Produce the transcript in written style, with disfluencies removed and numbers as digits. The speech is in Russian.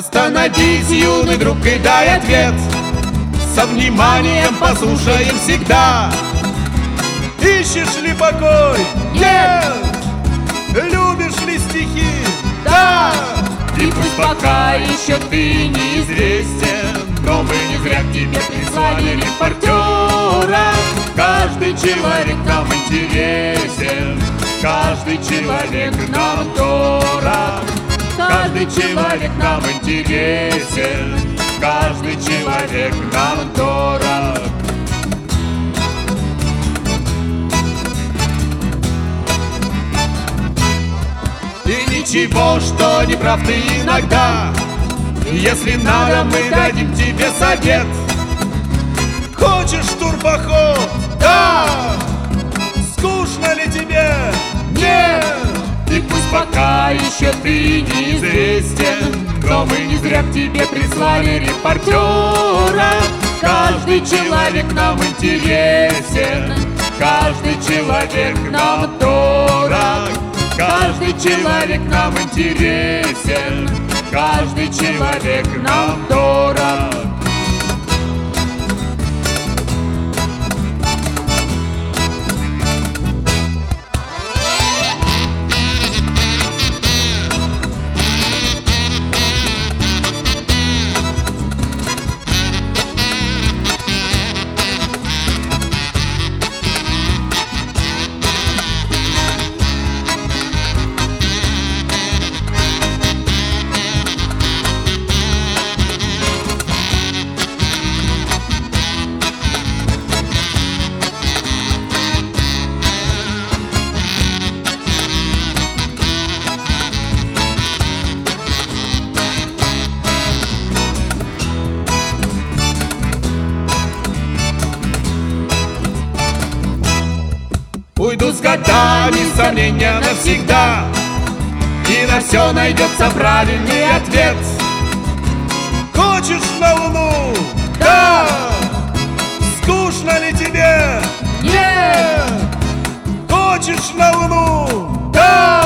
Остановись, юный друг, и дай ответ. Со вниманием послушаем всегда. Ищешь ли покой? Нет! Любишь ли стихи? Да! И пусть пока еще ты неизвестен, но мы не зря к тебе прислали репортера. Каждый человек нам интересен, каждый человек нам дорог. Каждый человек нам интересен, каждый человек нам дорог. И ничего, что не прав ты иногда. Если надо, мы дадим тебе совет. Хочешь турпоход? Да! Скучно ли тебе? Нет! И пусть пока еще ты неизвестен, но мы не зря к тебе прислали репортера. Каждый человек нам интересен, каждый человек нам дорог. Каждый человек нам интересен, каждый человек нам дорог. Уйдут с годами сомнения навсегда, и на все найдется правильный ответ. Хочешь на Луну? Да! Скучно ли тебе? Нет! Хочешь на Луну? Да!